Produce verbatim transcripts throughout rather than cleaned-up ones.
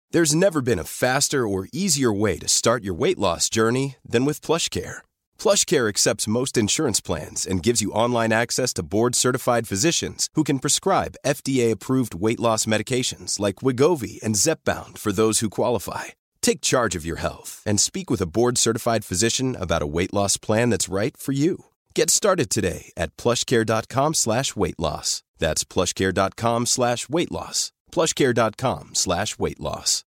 There's never been a faster or easier way to start your weight loss journey than with PlushCare. PlushCare accepts most insurance plans and gives you online access to board-certified physicians who can prescribe F D A-approved weight loss medications like Wegovy and Zepbound for those who qualify. Take charge of your health and speak with a board-certified physician about a weight loss plan that's right for you. Get started today at plushcare.com slash weight loss. That's plushcare.com slash weight loss. plushcare.com slash weight loss.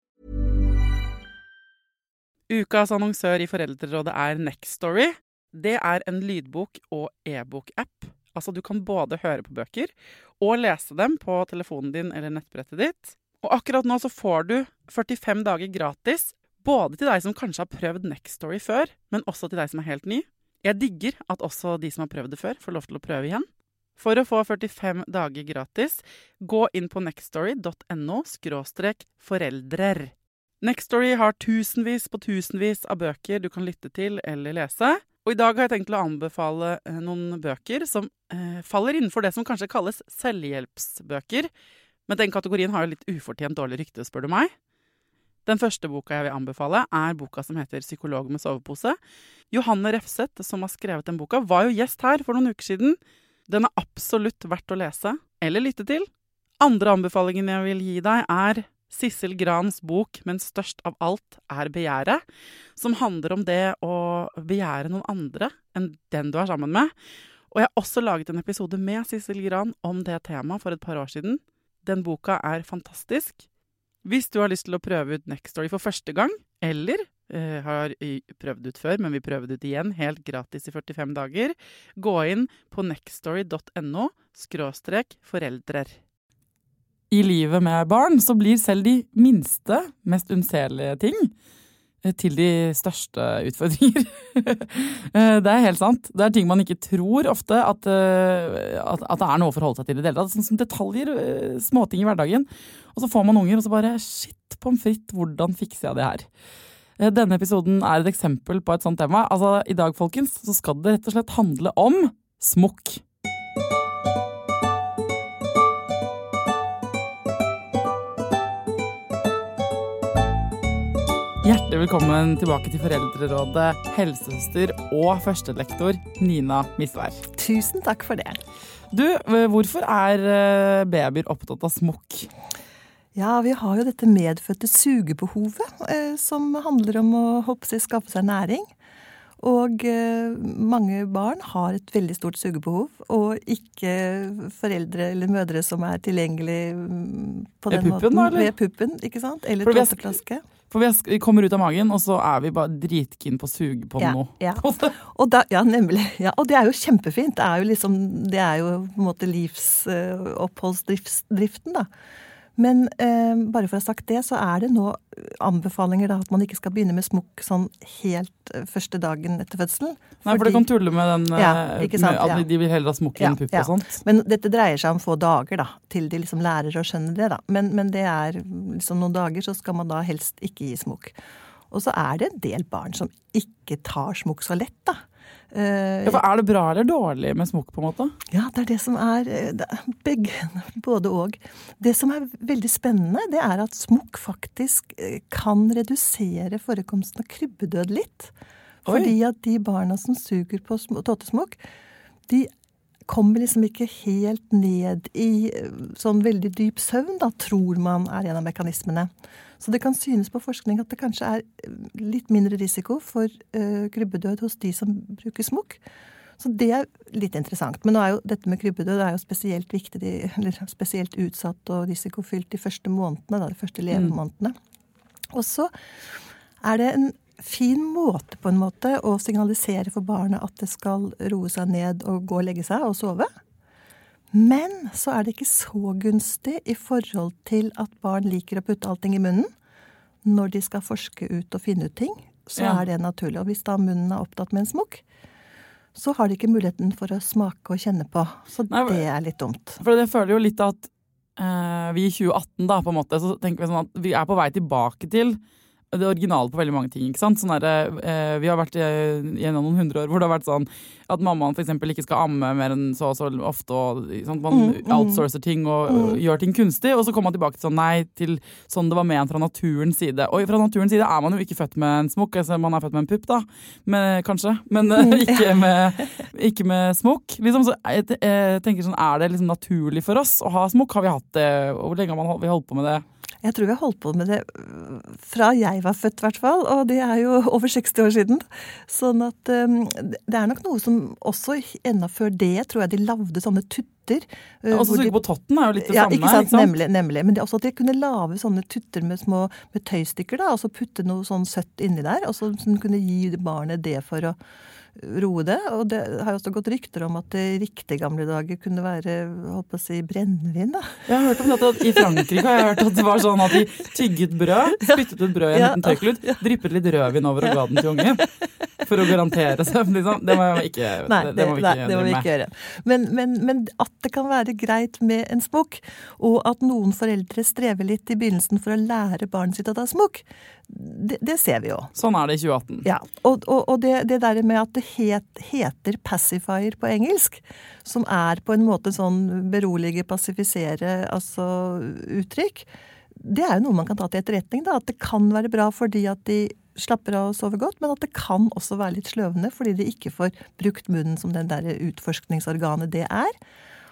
Ukas annonsør i Foreldrerådet er Nextory. Det er en lydbok- og e-bok-app. Altså du kan både høre på bøker og lese dem på telefonen din eller nettbrettet ditt. Og akkurat nå så får du førtifem dager gratis, både til deg som kanskje har prøvd Nextory før, men også til deg som er helt ny. Jeg digger at også de som har prøvd det før får lov til å prøve igjen. For å få førtifem dager gratis, gå inn på nextory.no skråstrek foreldrer. Nextory har tusenvis på tusenvis av bøker du kan lytte til eller lese. Og i dag har jeg tenkt å anbefale noen bøker som eh, faller innenfor det som kanskje kalles selvhjelpsbøker. Men den kategorien har jo litt ufortjent dårlig rykte, spør du meg. Den første boka jeg vil anbefale er boka som heter Psykolog med sovepose. Johanne Refseth, som har skrevet den boka, var jo gjest her for noen uker siden. Den er absolutt verdt å lese eller lytte til. Andre anbefalingen jeg vil gi deg er Sissel Grans bok, men størst av alt er begjæret, som handler om det å begjære noen andre enn den du er sammen med. Og jeg har også laget en episode med Sissel Gran om det temaet for et par år siden. Den boka er fantastisk. Hvis du har lyst til å prøve ut Nextory for første gang, eller eh, har prøvd ut før, men vil prøve det ut igjen, helt gratis i førtifem dager, gå inn på nextory.no skråstrek foreldrer. I livet med barn så blir selv de minste, mest unnselige ting til de største utfordringer. Det er helt sant. Det er ting man ikke tror ofte at, at, at det er noe å forholde seg til i det hele tatt. Sånn som detaljer, småting i hverdagen. Og så får man unger, og så bare, shit, pommes frites, hvordan fikser jeg det her? Denne episoden er et eksempel på et sånt tema. Altså, i dag, folkens, så skal det rett og slett handle om smokk. Hjertelig velkommen tilbake til Foreldrerådet, helsesøster og førstelektor Nina Misvær. Tusen takk for det. Du, hvorfor er babyer opptatt av smokk? Ja, vi har jo dette medfødte sugebehovet, eh, som handler om å håpe seg skaffe seg næring. Og eh, mange barn har et veldig stort sugebehov, og ikke foreldre eller mødre som er tilgjengelig på den puppen, måten. Eller? Ved puppen, ikke sant? Eller tåseflaske. For vi kommer ut av magen, og så er vi bare dritkinn på å suge på ja, noe. Ja. Og da, ja, nemlig. Ja, og det er jo kjempefint. Det er jo liksom, det er jo på en måte livsoppholdsdriften, da. Men eh, bare for å ha sagt det, så er det nå anbefalinger da, at man ikke skal begynne med smokk sånn helt første dagen etter fødselen. Nei, for det kan tulle med den, ja, ikke sant, med, at ja. de vil heller ha smokk i en pupp ja, og sånt. Men dette dreier seg om få dager da, til de liksom lærer å skjønne det da. Men, men det er liksom noen dager så skal man da helst ikke gi smokk. Og så er det en del barn som ikke tar smokk så lett da. Uh, ja, for er det bra eller dårlig med smokk på en måte? Ja, det er det som er, det er begge, både og. Det som er veldig spennende, det er at smokk faktisk kan redusere forekomsten av krybbedød litt. Oi. Fordi at de barna som suger på tåtesmokk, de kommer liksom ikke helt ned i sånn veldig dyp søvn, da tror man er en av mekanismene. Så det kan synes på forskning at det kanskje er litt mindre risiko for uh, krybbedød hos de som bruker smokk. Så det er litt interessant. Men nå er jo dette med krybbedød er jo spesielt viktig, de, eller spesielt utsatt og risikofylt de første månedene, da, de første levemånedene. Mm. Og så er det en fin måte på en måte å signalisere for barnet at det skal roe seg ned og gå og legge seg og sove. Men så er det ikke så gunstig i forhold til at barn liker å putte allting i munnen. Når de skal forske ut og finne ut ting, så ja. Er det naturlig. Og hvis da munnen er opptatt med en smokk, så har de ikke muligheten for å smake og kjenne på. Så Nei, det er litt dumt. For jeg føler jo litt at uh, vi i tjue atten da, på en måte, så tenker vi sånn at vi er på vei tilbake til det originale på veldig mange ting, ikke sant? Sånn der, eh, vi har vært gjennom noen hundre år hvor det har vært sånn at mammaen for eksempel ikke skal amme mer enn så og så ofte, og sånn, man mm, mm. outsourcer ting og, og mm. gjør ting kunstig, og så kommer man tilbake til sånn nei, til sånn det var ment fra naturens side. Og fra naturens side er man jo ikke født med en smokk, altså man er født med en pupp da, men, kanskje, men mm. ikke, med, ikke med smokk. Liksom, så jeg, jeg tenker sånn, er det liksom naturlig for oss å ha smokk? Har vi hatt det, og hvor lenge har man holdt, vi holdt på med det? Jeg tror vi har holdt på med det fra jeg var født, i hvert fall, og det er jo over seksti år siden. Sånn at um, det er nok noe som også enda før det, tror jeg de lavde sånne tutter. Ja, også suge på totten er jo litt det ja, samme. Ikke sant? Ikke sant? Nemlig, nemlig. Men det er også at de kunne lave sånne tutter med små med tøystykker, da, og så putte noe sånn søtt inni der, og så kunne gi barnet det for å roe det, og det har jo også gått rykter om at det riktig gamle dager kunne være, holdt på å si, brennevin da. Jeg har hørt om dette at i Frankrike har jeg hørt at det var sånn at de tygget brød, spyttet ut brød i en ja, liten tørklut, ja. Drippet litt rødvin over og ga den til ungen, for å garantere seg, liksom. Det må vi ikke, nei, det, det må vi ikke, nei, det må vi ikke gjøre. Men, men, men at det kan være greit med en smokk, og at noen foreldre strever litt i begynnelsen for å lære barnet sitt å ta smokk, det, det ser vi jo. Sånn er det i tjue atten. Ja, og, og, og det, det der med at det het, heter pacifier på engelsk, som er på en måte sånn berolige, passifisere, altså uttrykk, det er jo noe man kan ta til etterretning da, at det kan være bra fordi at de slapper av og sover godt, men at det kan også være litt sløvende fordi de ikke får brukt munnen som den der utforskningsorganet det er.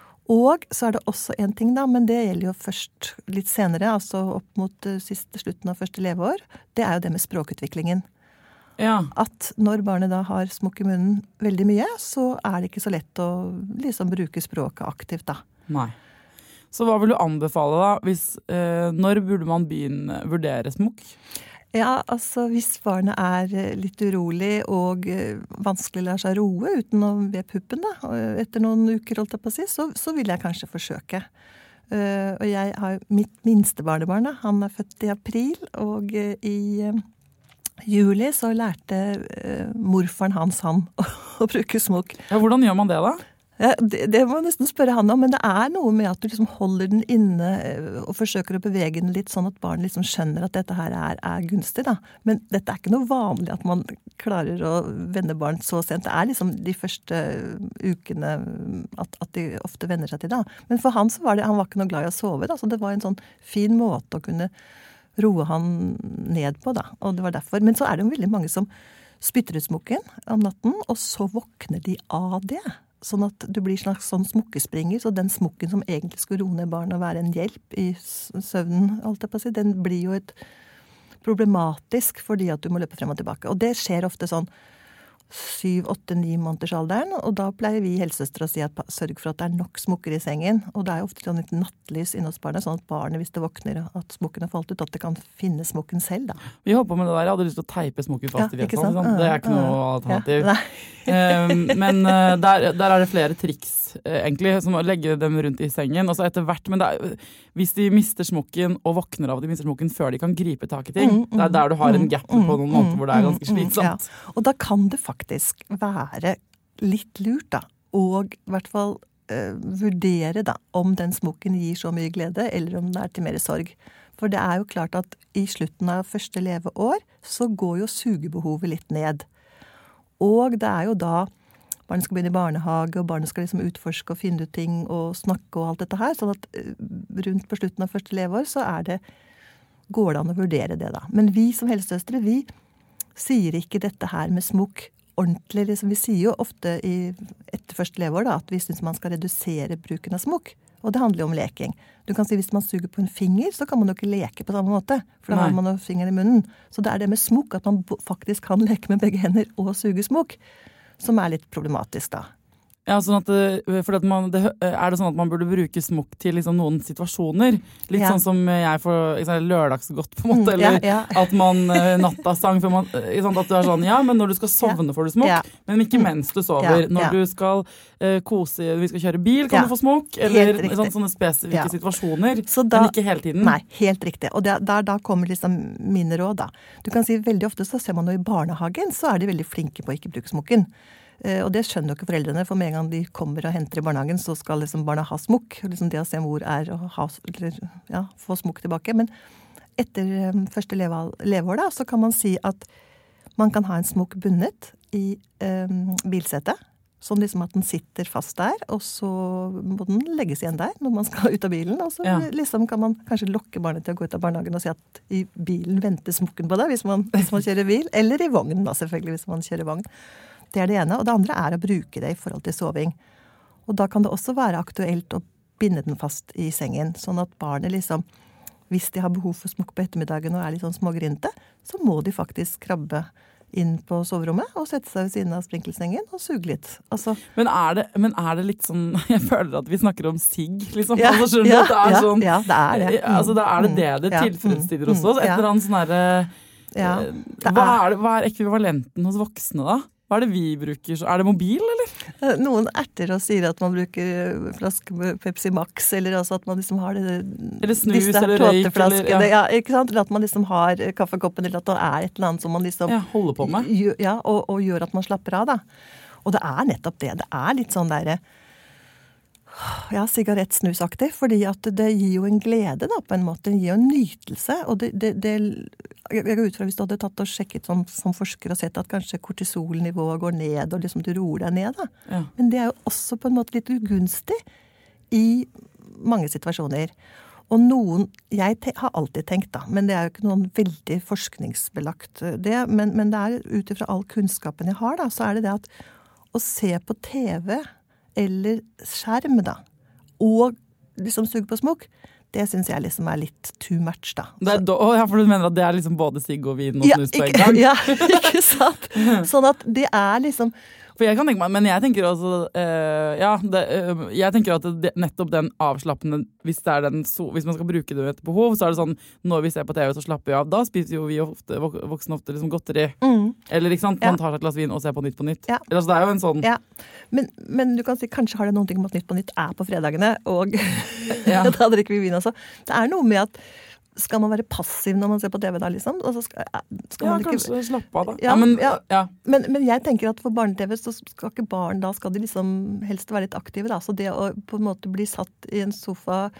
Og så er det også en ting da, men det gjelder jo først litt senere, altså opp mot uh, siste slutten av første leveår, det er jo det med språkutviklingen. Ja. At når barnet da har smokk i munnen veldig mye, så er det ikke så lett å liksom bruke språket aktivt da. Nei. Så hva vil du anbefale da, hvis, uh, når burde man begynne å vurdere smokk? Ja, altså hvis barnet er litt urolig og vanskelig lar seg roe uten å ved puppen da, etter noen uker holdt jeg på å si, så, så vil jeg kanskje forsøke. Uh, og jeg har mitt minste barnebarn, han er født i april, og uh, i uh, juli så lærte uh, morfaren hans han å, å bruke smokk. Ja, hvordan gjør man det da? Ja, det, det må jeg nesten spørre han om, men det er noe med at du liksom holder den inne og forsøker å bevege den litt sånn at barn liksom skjønner at dette her er, er gunstig da. Men dette er ikke noe vanlig at man klarer å vende barn så sent. Det er liksom de første ukene at, at de ofte vender seg til da. Men for han så var det, han var ikke noe glad i å sove da, så det var en sånn fin måte å kunne roe han ned på da. Og det var derfor. Men så er det jo veldig mange som spytter ut smokken om natten, og så våkner de av det. Sånn at du blir slags sånn smokkespringer, så den smokken som egentlig skulle roe ned barn og være en hjelp i søvnen, alt jeg på å si, den blir jo et problematisk fordi at du må løpe frem og tilbake. Og det skjer ofte sånn syv, åtte, ni måneders alderen, og da pleier vi helsesøstre å si at sørg for at det er nok smokker i sengen, og det er jo ofte sånn et nattlys inne hos barnet, sånn at barnet, hvis det våkner, at smokken har falt ut, at det kan finne smokken selv da. Vi håper med det der, jeg hadde lyst til å teipe smokken fast ja, i veten, sånn. Det er ikke noe alternativ. Ja, um, men uh, der, der er det flere triks, uh, egentlig, som å legge dem rundt i sengen, og så etter hvert, men det er, hvis de mister smokken og våkner av at de mister smokken før de kan gripe tak i ting, mm, mm, det er der du har en gap på noen måneder hvor det er ganske slitsomt. Ja. Og da kan det faktisk være litt lurt da, og i hvert fall uh, vurdere da, om den smokken gir så mye glede, eller om det er til mer sorg. For det er jo klart at i slutten av første leveår, så går jo sugebehovet litt ned. Og det er jo da barnet skal begynne i barnehage, og barnet skal liksom utforske og finne ut ting og snakke og alt dette her, sånn at rundt på slutten av første leveår så er det, går det an å vurdere det da. Men vi som helsesøstre, vi sier ikke dette her med smokk ordentlig, liksom. Vi sier jo ofte i, etter første leveår da, at vi synes man skal redusere bruken av smokk, og det handler jo om leking. Du kan si hvis man suger på en finger, så kan man jo ikke leke på samme måte, for da Nei. Har man jo fingeren i munnen. Så det er det med smokk, at man faktisk kan leke med begge hender og suge smokk, som er litt problematisk da. Ja, sånn at, for at man, det, er det sånn at man burde bruke smokk til liksom noen situasjoner? Litt ja. Sånn som jeg får liksom, lørdagsgodt på en måte, eller ja, ja. At man nattasang, for man, sånn at du er sånn, ja, men når du skal sovne får du smokk, ja. Men ikke mens du sover. Ja, ja. Når du skal uh, kose, vi skal kjøre bil, kan ja. Du få smokk, eller sånn, sånne spesifikke ja. Situasjoner, da, men ikke hele tiden. Nei, helt riktig. Og der, der, da kommer liksom mine råd da. Du kan si veldig ofte så ser man jo i barnehagen, så er de veldig flinke på å ikke bruke smokken. Uh, og det skjønner jo ikke foreldrene, for med en gang de kommer og henter i barnehagen, så skal liksom barna ha smokk. Liksom det å se mor er å ha, eller, ja, få smokk tilbake. Men etter um, første leveal- leveår da, så kan man si at man kan ha en smokk bundet i um, bilsetet, sånn liksom at den sitter fast der, og så må den legges igjen der når man skal ut av bilen, og så Ja. liksom kan man kanskje lokke barnet til å gå ut av barnehagen og si at i bilen venter smokken på deg hvis man, hvis man kjører bil, eller i vognen da selvfølgelig hvis man kjører vogn. Det er det ene, og det andre er å bruke det i forhold til soving. Og da kan det også være aktuelt å binde den fast i sengen, sånn at barnet liksom, hvis de har behov for smokk på ettermiddagen og er litt sånn smågrinte, så må de faktisk krabbe inn på soverommet og sette seg ved siden av sprinkkelsengen og suge litt. Altså, Men er, det, men er det litt sånn, jeg føler at vi snakker om sigg, liksom. Ja, altså, skjønner du ja, at det er ja, sånn, ja, det er det. Mm. Altså, da er det det det Ja, tilfredsstiller mm, hos oss. Et ja. eller annet sånn derre, Ja, eh, det hva, er- er det, hva er ekvivalenten hos voksne da? Hva er det vi bruker? Så- Er det mobil, eller? Noen erter og sier at man bruker flaske med Pepsi Max, eller også at man liksom har det, Eller snus, disse her eller røyk, tåteflaskene, eller- ja. ja, ikke sant? Eller at man liksom har kaffekoppen, eller at det er et eller annet som man liksom Ja, holder på med. gjør- ja, og, og gjør at man slapper av, da. Og det er nettopp det. Det er litt sånn derre ja, sigarettsnusaktig, fordi at det gir jo en glede da, på en måte. Det gir jo en nytelse, og det, det, det jeg går ut fra hvis du hadde tatt og sjekket som, som forsker og sett at kanskje kortisolnivået går ned, og liksom du roer deg ned da. Ja. Men det er jo også på en måte litt ugunstig i mange situasjoner. Og noen, jeg te, har alltid tenkt da, men det er jo ikke noen veldig forskningsbelagt det, men, men det er ut ifra all kunnskapen jeg har da, så er det det at å se på T V eller skjerm da, og liksom suge på smokk, det synes jeg liksom er litt too much da. Det er, da- å, ja, for du mener at det er liksom både sigg og vin og Ja, snus på en ikke, gang? ja, ikke sant? Sånn at det er liksom, For jeg kan tenke meg, men jeg tenker også, eh, ja, det, eh, jeg tenker at det, nettopp den avslappende, hvis, det er den, so, hvis man skal bruke det etter behov, så er det sånn, når vi ser på T V så slapper vi av, da spiser jo vi ofte, vok- voksne ofte liksom godteri, mm, eller ikke sant, Ja. man tar seg et glass vin og ser på Nytt på Nytt. Ja. Eller, altså, det er jo en sånn, ja. Men, men du kan si, kanskje har det noen ting om at Nytt på Nytt er på fredagene, og Ja. da drikker vi vin også. Det er noe med at skal man være passiv når man ser på T V da, liksom? Altså skal, skal ja, man ikke... kanskje slappe av da. Ja, Ja, men, ja. ja. Men, men jeg tenker at for barne-T V så skal ikke barn, da skal de liksom helst være litt aktive da. Så det å på en måte bli satt i en sofa,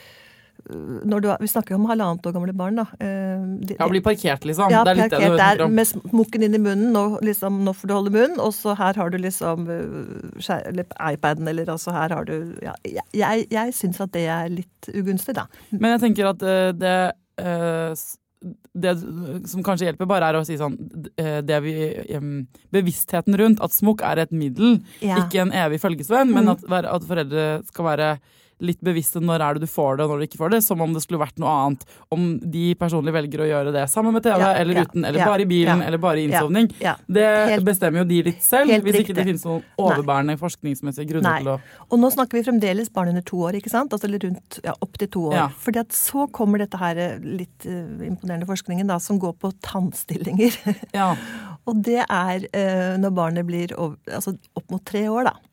øh, når du, er- vi snakker om halvannet år gamle barn da. øh, de- Ja, bli parkert liksom. ja, det er litt det du parkert tenker der om. med smokken inn i munnen, nå, liksom, nå får du holde munn, og så her har du liksom øh, skjær, eller iPaden, eller altså her har du, ja, jeg, jeg, jeg synes at det er litt ugunstig da. Men jeg tenker at eh, det, eh, s- det som kanskje hjelper bare er å si sånn, eh, det vi, em, bevisstheten rundt at smokk er et middel, Ja. ikke en evig følgesvenn, men Mm. at, være- at foreldre skal være litt bevisste når er det du får det og når du ikke får det, som om det skulle vært noe annet. Om de personlig velger å gjøre det sammen med T V, Ja, eller ja, uten, eller ja, bare i bilen, ja, eller bare i ja, innsovning. ja. Det Helt- bestemmer jo de litt selv, helt hvis ikke det riktig. finnes noen overbærende forskningsmessige grunner Nei. til å... Og nå snakker vi fremdeles barn under to år, ikke sant? Altså eller rundt, ja, opp til to år. Ja. Fordi at så kommer dette her eh, litt eh, imponerende forskningen da, som går på tannstillinger. Ja. Og det er eh, når barnet blir over, altså opp mot tre år da.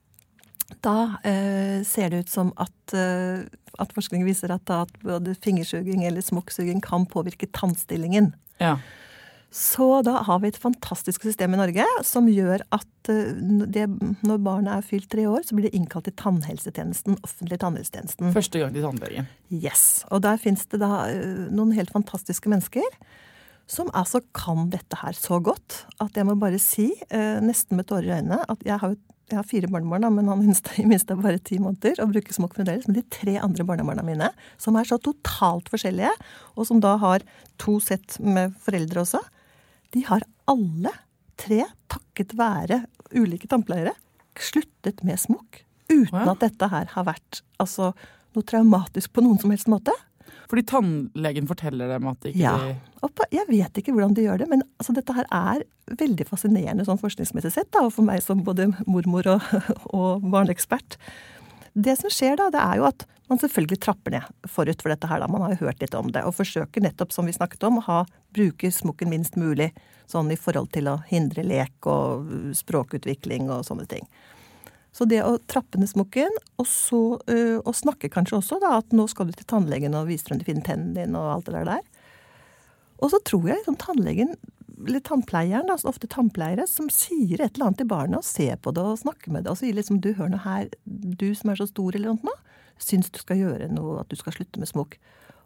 Da eh, ser det ut som at, eh, at forskning viser at, da, at både fingersuging eller smokksuging kan påvirke tannstillingen. Ja. Så da har vi et fantastisk system i Norge som gjør at eh, det, når barnet er fylt tre år, så blir det innkalt til tannhelsetjenesten, offentlig tannhelsetjenesten. Første gang til tannlegen. Yes, og der finnes det da eh, noen helt fantastiske mennesker som altså kan dette her så godt at jeg må bare si, eh, nesten med tårer i øynene, at jeg har jo jeg har fire barnebarn, da, men han minste, minste er bare ti måneder, og bruker smokk fremdeles. Men de tre andre barnebarna mine, som er så totalt forskjellige, og som da har to sett med foreldre også, de har alle tre, takket være ulike tannpleiere, sluttet med smokk, uten Ja. at dette her har vært altså, noe traumatisk på noen som helst måte. Fordi tannlegen forteller dem at de ikke... Ja, og på, jeg vet ikke hvordan de gjør det, men altså, dette her er veldig fascinerende sånn forskningsmessig sett, da, og for meg som både mormor og, og barneekspert. Det som skjer da, det er jo at man selvfølgelig trapper ned forut for dette her da, man har jo hørt litt om det, og forsøker nettopp, som vi snakket om, å ha, bruke smokken minst mulig, sånn i forhold til å hindre lek og språkutvikling og sånne ting. Så det å trappe ned smokken, og så øh, og snakke kanskje også da, at nå skal du til tannlegen og vise frem de fine tennene dine og alt det der der. Og så tror jeg liksom tannlegen, eller tannpleieren, da, ofte tannpleiere, som sier et eller annet til barnet og ser på det og snakker med det, og sier liksom, du hør nå her, du som er så stor eller noe, syns du skal gjøre noe, at du skal slutte med smokk.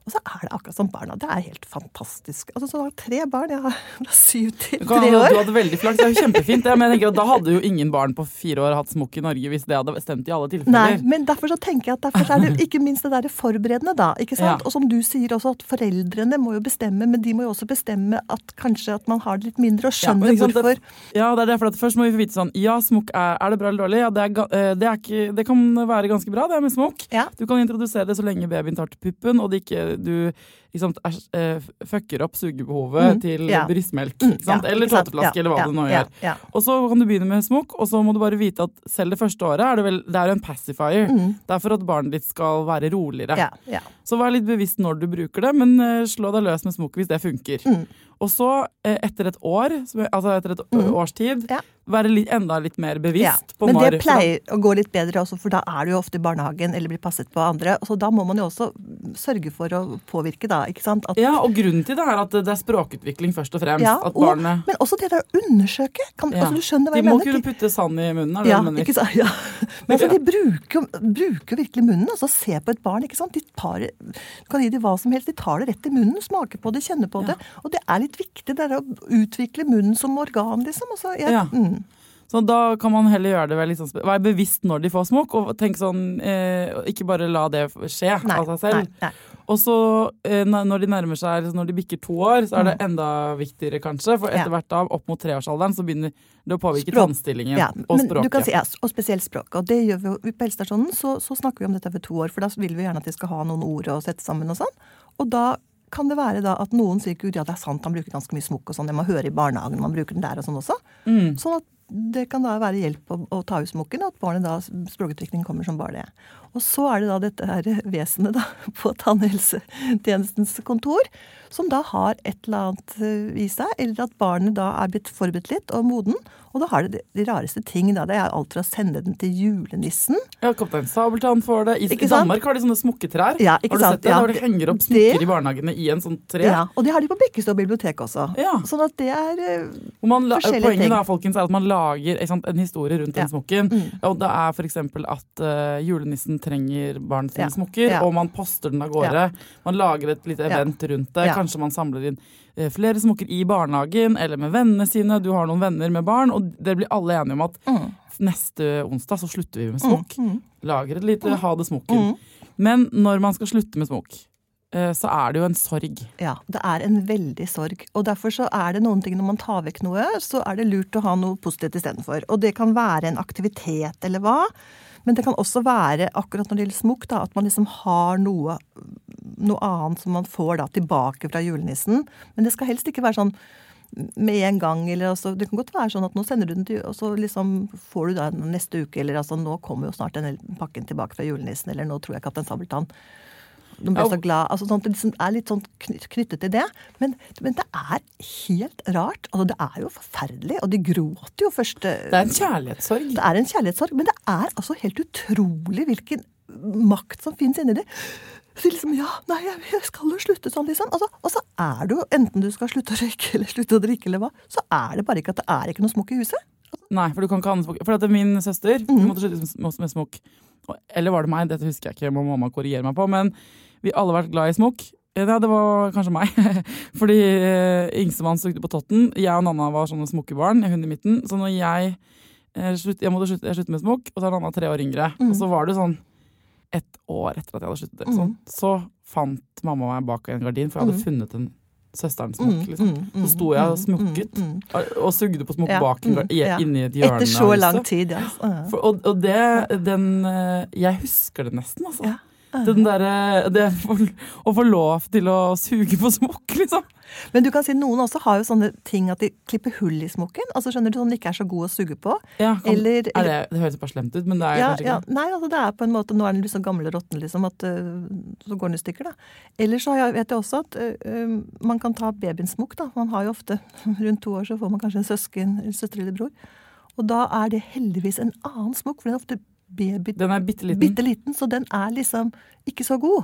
Og så er det akkurat som barna. Det er helt fantastisk. Altså, så har jeg tre barn. Jeg har syv til Du kan- tre år. Du hadde veldig flaks, det er jo kjempefint. det, Men jeg tenker at da hadde jo ingen barn på fire år hatt smokk i Norge hvis det hadde stemt i alle Nei, tilfeller. men derfor så tenker jeg at derfor er det ikke minst det der forberedende da, ikke sant? Ja. Og som du sier også, at foreldrene må jo bestemme, men de må jo også bestemme at kanskje at man har det litt mindre og Ja, men skjønner ikke sant, hvorfor. det- Ja, det er derfor at først må vi få vite sånn, ja, smokk er, er det bra eller dårlig? Ja, det, er, ga- eh, det, er ikke, det kan være ganske bra, det med smokk. Ja. Du kan introdusere det så lenge babyen tar til puppen, og det ikke, du liksom, er, eh, fucker opp sugebehovet Mm, til ja. brystmelk, Mm, ikke sant? ja, eller ikke sant? tåteflaske, Ja, eller hva ja, du nå ja, gjør. ja. Og så kan du begynne med smokk, og så må du bare vite at selv det første året er det vel, det er jo en pacifier. Det er for at barnet ditt skal være roligere. Mm. Ja, ja. Så vær litt bevisst når du bruker det, men eh, slå deg løs med smokk hvis det funker. Mm. Og så, eh, etter et år, som er- altså etter et Mm. års tid, Ja. være litt, enda litt mer bevisst Ja. på Men når. det pleier å gå litt bedre også, for da er du jo ofte i barnehagen eller blir passet på andre. Så da må man jo også sørge for å påvirke, da, ikke sant? At, Ja, og grunnen til det er at det er språkutvikling først og fremst. Ja, at og, barnet, men også det der å undersøke. Kan, Ja. altså, du skjønner hva de jeg må mener? kunne putte sand i munnen, er det Ja, det du mener? ikke sant? Ja. Men altså, de bruker jo bruker virkelig munnen. Altså, se på et barn, ikke sant? De tar, du kan gi dem hva som helst. De tar det rett i munnen, smaker på det, kjenner på det. Og det er litt viktig, det er å utvikle munnen som organ, liksom. Altså, jeg, Ja. mm. Så da kan man heller gjøre det ved litt sånn, spe- være bevisst når de får smokk, og tenk sånn, eh, ikke bare la det skje Nei, av seg selv. nei, nei. Og så eh, når de nærmer seg, når de bikker to år, så er det enda viktigere kanskje, for etter Ja. hvert da, opp mot treårsalderen, så begynner det å påvirke Språk. tannstillingen Ja, og men språket. du kan si, ja, og spesielt språk. Og det gjør vi jo på helsestasjonen, så, så snakker vi om dette ved to år, for da vil vi gjerne at de skal ha noen ord å sette sammen og sånn. Og da kan det være da at noen sier, Gud, ja, det er sant, han bruker ganske mye smokk og sånn, det må høre i barnehagen, man bruker den der og sånn også. Mm. Sånn at det kan da være hjelp å, å ta ut smokken, og at barnet da, språkutvikling kommer som bare det. Og så er det da dette her vesenet da, på tannhelsetjenestens kontor, som da har et eller annet eh, i seg, eller at barnet da er blitt forberedt litt og moden, og da har det de, de rareste ting da, det er alt fra å sende den til julenissen. Ja, Kaptein Sabeltann får det. I, Ikke i sant? Danmark har de sånne smokketrær. Ja, ikke har du sant? sett det? Ja. Der de henger opp Det- smokker i barnehagene i en sånn tre. Ja, og det har de på Bekkestua bibliotek også. Ja. Sånn at det er eh, Hvor man la, forskjellige poenget ting. da, folkens, er at man lager ikke sant, en historie rundt Ja. den smokken. Mm. Og det er for eksempel at uh, julenissen trenger barn sine Ja. smokker, Ja. og man poster den av gårde. Man lager et lite Ja. event rundt det. Ja. Kanskje man samler inn eh, flere smokker i barnehagen, eller med vennene sine. Du har noen venner med barn, og det blir alle enige om at mm, neste onsdag så slutter vi med mm, smokk. mm, Lager et lite ha det smokken. mm. Men når man skal slutte med smokk, eh, så er det jo en sorg. Ja, det er en veldig sorg. Og derfor så er det noen ting når man tar vekk noe, så er det lurt å ha noe positivt istedenfor. Og det kan være en aktivitet eller hva, men det kan også være, akkurat når det gjelder smokk, da, at man liksom har noe, noe annet som man får da tilbake fra julenissen. Men det skal helst ikke være sånn med en gang, eller altså, det kan godt være sånn at nå sender du den til, og så liksom får du da den neste uke, eller altså nå kommer jo snart denne pakken tilbake fra julenissen, eller nå tror jeg Kaptein Sabeltann. De ble Ja. så glad, altså sånn, at det liksom er litt sånn kny- knyttet til det, men, men det er helt rart, altså det er jo forferdelig, og de gråter jo først. Det er en kjærlighetssorg. Det er en kjærlighetssorg, men det er altså helt utrolig hvilken makt som finnes inni det. Så liksom, ja, nei, jeg, jeg skal jo slutte sånn, liksom. Altså, og så er det jo, enten du skal slutte å røyke, eller slutte å drikke, eller hva, så er det bare ikke at det er ikke noe smokk i huset. Nei, for du kan ikke ha den smokk. For at min søster Mhm. måtte slutte med- med smokk. Eller var det meg? Dette husker jeg ikke, må mamma korrigere meg på. Men vi alle har vært glad i smokk. Ja, det var kanskje meg. Fordi eh, yngstemann sugde på totten. Jeg og Nanna var sånne smokkebarn, hun i midten. Så når jeg, eh, slutt, jeg måtte slutte, jeg slutte med smokk, og så er Nanna tre år yngre. Mhm. Og så var det sånn et år etter at jeg hadde sluttet, eller sånn, så fant mamma meg bak en gardin, for jeg hadde Mhm. funnet en søsterens smokk, Mm, liksom. mm, mm, Så sto jeg og mm, smukket. mm, mm. Og sugde på smokk Ja, bak en mm, gard- i- ja. inni et hjørne. Etter så av lang huset. tid, ja. Ja. For, og, og det, den eh, Jeg husker det nesten, altså. Ja. Den derre det for, Å få lov til å suge på smokk, liksom. Men du kan si noen også har jo sånne ting at de klipper hull i smokken. Altså skjønner du, sånn den ikke er så god å suge på. Ja, kan, Eller, er det, det høres bare slemt ut, men det er ja, kanskje ja, ikke det. nei, altså det er på en måte, nå er den liksom gammel og råtten, liksom, at uh, så går den i stykker, da. Eller så har jeg, vet jeg også at uh, um, man kan ta babyens smokk, da. Man har jo ofte, rundt to år så får man kanskje en søsken, eller søster eller bror. Og da er det heldigvis en annen smokk, for den er ofte baby, Den er bitte liten. bitte liten, så den er liksom ikke så god.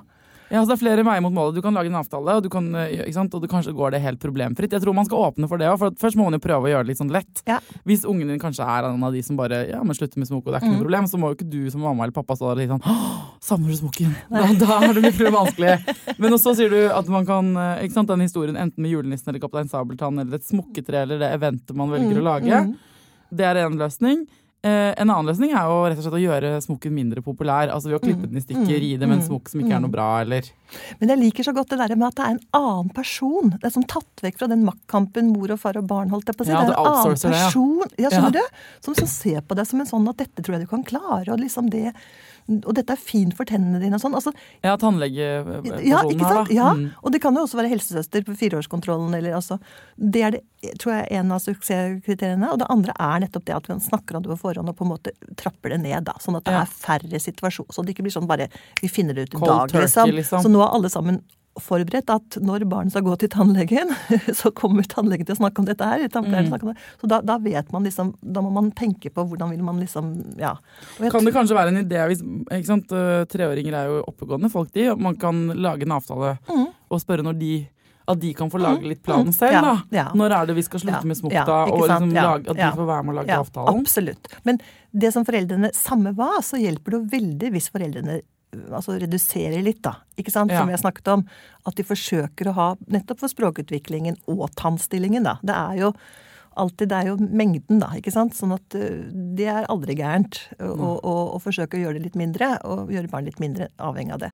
Ja, så det er flere veier mot målet. Du kan lage en avtale, og, du kan, ikke sant? Og du kanskje går det helt problemfritt. Jeg tror man skal åpne for det også, for først må man jo prøve å gjøre det litt sånn lett. Ja. Hvis ungen din kanskje er en av de som bare, ja, men slutter med smok, og det er ikke mm. noe problem, så må jo ikke du som mamma eller pappa stå der litt sånn, åh, savner du smokken? Da, da er det mye vanskelig. Men også sier du at man kan, ikke sant, den historien, enten med julenissen eller Kaptein Sabeltann, eller et smokketre, eller det eventet man velger mm. å lage. Mm. Det er en løsning. Eh, en annen løsning er jo rett og slett å gjøre smokken mindre populær, altså ved å klippe den i stykker, mm, gi dem en smokk som ikke er noe bra, eller... Men jeg liker så godt det der med at det er en annen person. Det er som tatt vekk fra den maktkampen mor og far og barn holdt jeg på å si. Ja, det er en annen person, det, ja. Ja, skjønner ja. du? Som, som ser på deg som en sånn at dette tror jeg du kan klare, og liksom det... Og dette er fint for tennene dine og sånn. Altså, ja, tannlegepersonen ja, ikke sant? her da. Ja, mm. og det kan jo også være helsesøster på fireårskontrollen, eller altså, det er det, tror jeg, en av suksesskriteriene, og det andre er nettopp det at vi snakker om det på forhånd og på en måte trapper det ned da, sånn at det ja. er færre situasjoner, så det ikke blir sånn bare, vi finner det ut i dag, liksom. liksom. Så nå er alle sammen forberedt at når barnet skal gå til tannlegen, så kommer tannlegen til å snakke om dette her, mm. om det. Så da, da vet man liksom, da må man tenke på hvordan vil man liksom, ja. Kan det kanskje være en idé, hvis, ikke sant, treåringer er jo oppegående folk de, og man kan lage en avtale mm. og spørre når de, at de kan få lage litt planen selv ja, da. Ja. Når er det vi skal slutte ja, med smokk da, ja, og liksom ja, lage, at de ja, får være med å lage ja, avtalen? Absolutt. Men det som foreldrene samme var, så hjelper det veldig hvis foreldrene altså redusere litt da, ikke sant, som ja. vi har snakket om, at de forsøker å ha nettopp for språkutviklingen og tannstillingen da. Det er jo alltid, det er jo mengden da, ikke sant, sånn at uh, det er aldri gærent å mm. og, og, og forsøke å gjøre det litt mindre, og gjøre barn litt mindre avhengig av det.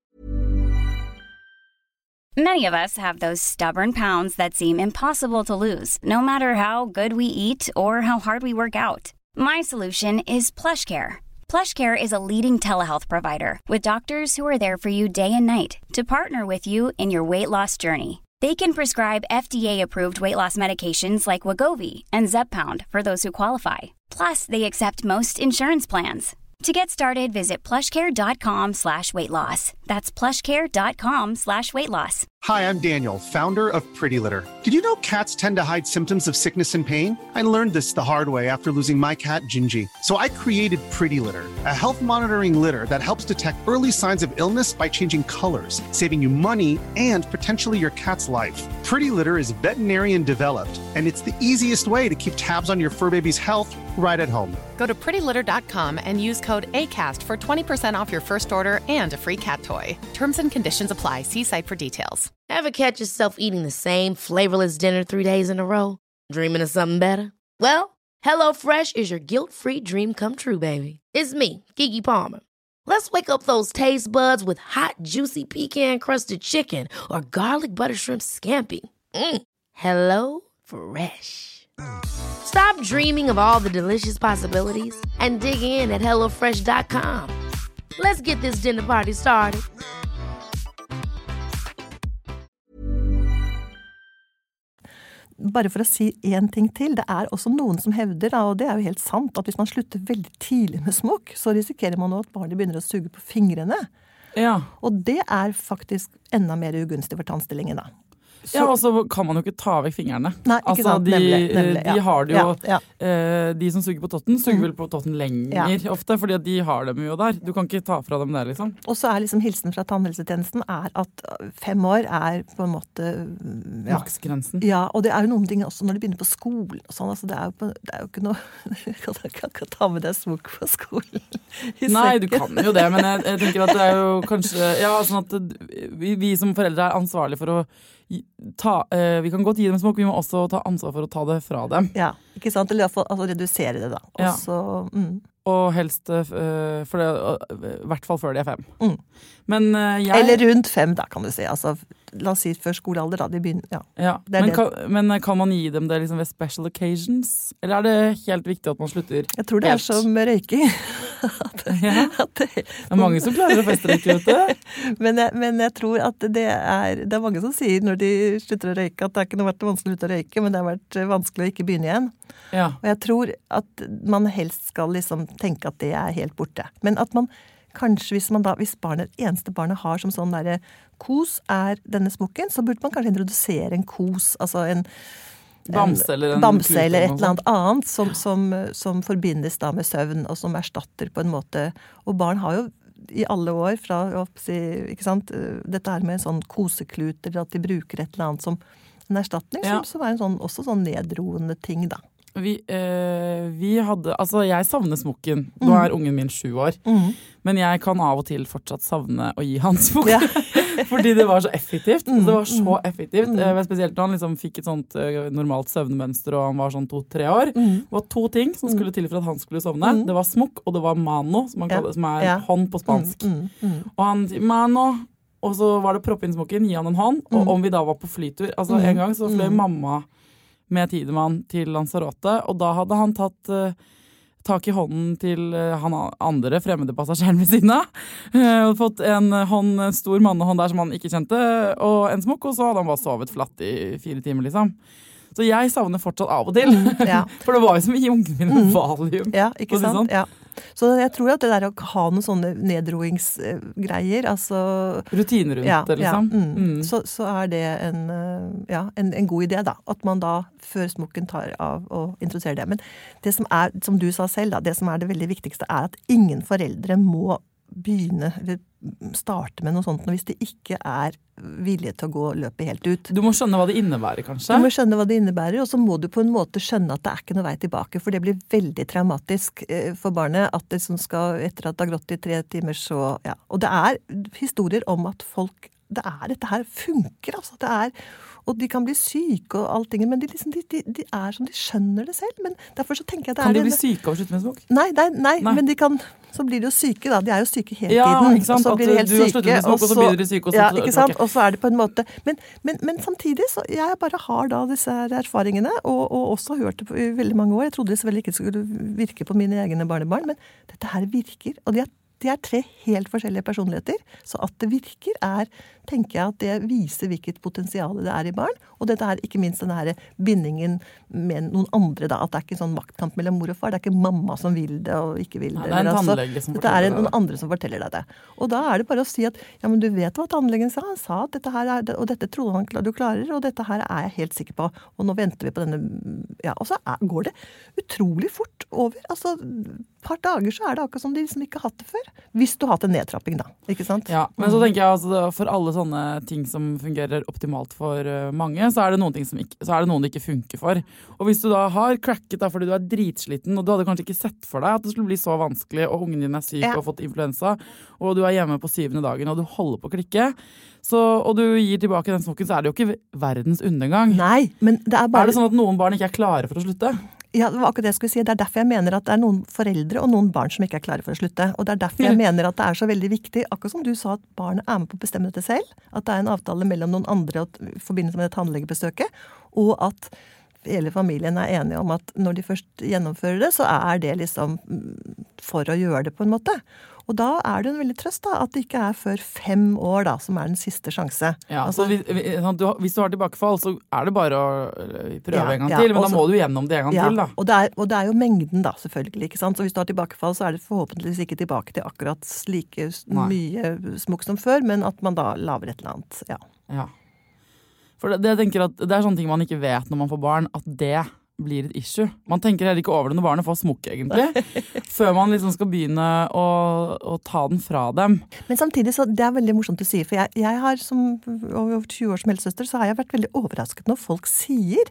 Many of us have those stubborn pounds that seem impossible to lose, no matter how good we eat or how hard we work out. My solution is PlushCare. PlushCare is a leading telehealth provider with doctors who are there for you day and night to partner with you in your weight loss journey. They can prescribe F D A-approved weight loss medications like Wegovy and Zepbound for those who qualify. Plus, they accept most insurance plans. To get started, visit plushcare.com slash weight loss. That's plushcare.com slash weight loss. Hi, I'm Daniel, founder of Pretty Litter. Did you know cats tend to hide symptoms of sickness and pain? I learned this the hard way after losing my cat, Gingy. So I created Pretty Litter, a health monitoring litter that helps detect early signs of illness by changing colors, saving you money and potentially your cat's life. Pretty Litter is veterinarian developed, and it's the easiest way to keep tabs on your fur baby's health right at home. Go to pretty litter dot com and use code ACAST for twenty percent off your first order and a free cat toy. Terms and conditions apply. See site for details. Ever catch yourself eating the same flavorless dinner three days in a row? Dreaming of something better? Well, HelloFresh is your guilt-free dream come true, baby. It's me, Keke Palmer. Let's wake up those taste buds with hot, juicy pecan-crusted chicken or garlic butter shrimp scampi. Mm. Hello Fresh. Stop dreaming of all the delicious possibilities and dig in at hello fresh dot com. Let's get this dinner party started. Bare for å si en ting til, det er også noen som hevder, da, og det er jo helt sant, at hvis man slutter veldig tidlig med smokk, så risikerer man nå at barnet begynner å suge på fingrene. Ja. Og det er faktisk enda mer ugunstig for tannstillingen da. Så, ja, og så kan man jo ikke ta vekk fingrene. Nei, ikke altså, sant, de, nemlig, nemlig, ja. de har det jo, ja, ja. Eh, de som suger på totten, suger mm. vel på totten lenger ja. ofte, fordi at de har dem jo der. Du kan ikke ta fra dem der, liksom. Og så er liksom hilsen fra tannhelsetjenesten er at fem år er på en måte... Ja. Maksgrensen. Ja, og det er jo noen ting også når de begynner på skolen og sånn, altså det er jo, på, det er jo ikke noe... Du kan ikke ta med deg smokk på skolen. Nei, du kan jo det, men jeg, jeg tenker at det er jo kanskje... Ja, sånn at vi, vi som foreldre er ansvarlige for å Ta, eh, vi kan godt gi dem smokk, vi må også ta ansvar for å ta det fra dem. Ja, ikke sant? Eller altså redusere det da. Også, ja. mm. Og helst, uh, for det, uh, i hvert fall før de er fem. Mm. Men uh, jeg... Eller rundt fem da, kan du si. Altså, la oss si før skolealder da, de begynner, ja. ja. Det men, det. Kan, men kan man gi dem det liksom ved special occasions? Eller er det helt viktig at man slutter? Jeg tror det helt? er som røyking. at, ja. at det, det er mange som klarer å feste røyke, vet du. men, jeg, men jeg tror at det er, det er mange som sier når de slutter å røyke, at det har ikke vært vanskelig å slutte å røyke, men det har vært vanskelig å ikke begynne igjen. Ja. Og jeg tror at man helst skal liksom tenke at det er helt borte. Men at man kanskje, hvis man da, hvis barnet, eneste barnet har som sånn der kos er denne smokken, så burde man kanskje introdusere en kos, altså en bamse eller, en bamse eller et eller annet annet som, som, som forbindes da med søvn, og som erstatter på en måte, og barn har jo i alle år fra, ikke sant, dette her med sånn kosekluter, at de bruker et eller annet som en erstatning, ja. som, som er en sånn, også sånn nedroende ting da. Vi, eh, vi hadde, altså jeg savner smokken. Nå er ungen min sju år. Mm. Men jeg kan av og til fortsatt savne å gi han smokk. Ja. Fordi det var så effektivt. Mm. Det var så effektivt. Mm. Eh, spesielt når han liksom fikk et sånt uh, normalt søvnmønster, og han var sånn to-tre år. Mm. Det var to ting som skulle til for at han skulle sovne. Mm. Det var smokk, og det var mano, som, man kaller, ja. som er ja. hånd på spansk. Mm. Mm. Mm. Og han sier mano, og så var det proppe inn smokken, gi han en hånd. Og mm. om vi da var på flytur, altså mm. en gang så fløy mm. mamma med Tidemann til Lanzarote, og da hadde han tatt uh, tak i hånden til uh, han andre fremmede passasjeren ved siden av. Uh, fått en hånd, en stor mannehånd der som han ikke kjente, og en smokk, og så hadde han bare sovet flatt i fire timer, liksom. Så jeg savner fortsatt av og til. Mm, ja. For det var jo som å gi ungen min en valium. Ja, ikke sant? Sånn. Ja. Så jeg tror at det der å ha noen sånne nedroingsgreier, altså rutiner rundt ja, det, liksom. Ja, mm, mm. Så, så er det en, ja, en, en god idé, da. At man da, før smokken tar av og introduserer det. Men det som er, som du sa selv, da, det som er det veldig viktigste, er at ingen foreldre må begynne, eller starte med noe sånt hvis de ikke er villige til å gå løpet helt ut. Du må skjønne hva det innebærer, kanskje? Du må skjønne hva det innebærer, og så må du på en måte skjønne at det er ikke noe vei tilbake, for det blir veldig traumatisk for barnet at det som skal, etter at det har gått i tre timer, så, ja. Og det er historier om at folk, det er, dette her funker, altså, det er, og de kan bli syke og allting, men de, liksom, de, de, de er som de skjønner det selv, men derfor så tenker jeg at det kan er... Kan de bli syke av å slutte med smokk? Nei, nei, nei, nei, men de kan, så blir de jo syke da, de er jo syke hele ja, tiden. Ikke sant? Og så blir de helt syke, med smokk, og så, og så blir de syke, og så... Ja, ikke sant? Og så er det på en måte... Men, men, men samtidig, så jeg bare har da disse her erfaringene, og, og også har hørt det på, i veldig mange år. Jeg trodde det selvfølgelig ikke skulle virke på mine egne barnebarn, men dette her virker, og de er De er tre helt forskjellige personligheter, så at det virker er, tenker jeg at det viser hvilket potensial det er i barn, og dette er ikke minst denne her bindingen med noen andre da, at det er ikke sånn maktkamp mellom mor og far, det er ikke mamma som vil det og ikke vil det. Ja, det er en altså, tannlege som dette er en, noen andre som forteller deg det. Og da er det bare å si at, ja, men du vet hva tannlegen sa, han sa at dette her er, og dette tror han du klarer, og dette her er jeg helt sikker på, og nå venter vi på denne, ja, og så er, går det utrolig fort over, altså, et par dager så er det akkurat som de som ikke har hatt det før. Hvis du har hatt en nedtrapping da, ikke sant? Ja, men så tenker jeg altså, for alle sånne ting som fungerer optimalt for mange, så er det noen ting som ikke, så er det noen det ikke funker for. Og hvis du da har cracket da fordi du er dritsliten, og du hadde kanskje ikke sett for deg at det skulle bli så vanskelig, og ungen din er syk ja. og har fått influensa, og du er hjemme på syvende dagen, og du holder på å klikke, så, og du gir tilbake den smokken, så er det jo ikke verdens undergang. Nei, men det er bare... Er det sånn at noen barn ikke er klare for å slutte? Ja, det var akkurat det jeg skulle si. Det er derfor jeg mener at det er noen foreldre og noen barn som ikke er klare for å slutte. Og det er derfor jeg mm. mener at det er så veldig viktig, akkurat som du sa, at barnet er med på å bestemme dette selv, at det er en avtale mellom noen andre i forbindelse med et tannlegebesøket, og at hele familien er enige om at når de først gjennomfører det, så er det liksom for å gjøre det på en måte. Og da er det en veldig trøst da, at det ikke er før fem år da, som er den siste sjanse. Ja, altså, så hvis, hvis du har tilbakefall, så er det bare å prøve ja, en gang ja, til, men også, da må du gjennom det en gang ja, til da. Og det, er, og det er jo mengden da, selvfølgelig, ikke sant? Så hvis du har tilbakefall, så er det forhåpentligvis ikke tilbake til akkurat like Nei. mye smokk som før, men at man da laver et eller annet, ja. Ja. For det, det, jeg tenker at det er sånne ting man ikke vet når man får barn, at det blir et issue. Man tenker heller ikke over det når barnet får smokk, egentlig. Før man liksom skal begynne å, å ta den fra dem. Men samtidig, så det er veldig morsomt å si, for jeg, jeg har som over tjue år som helsesøster, så har jeg vært veldig overrasket når folk sier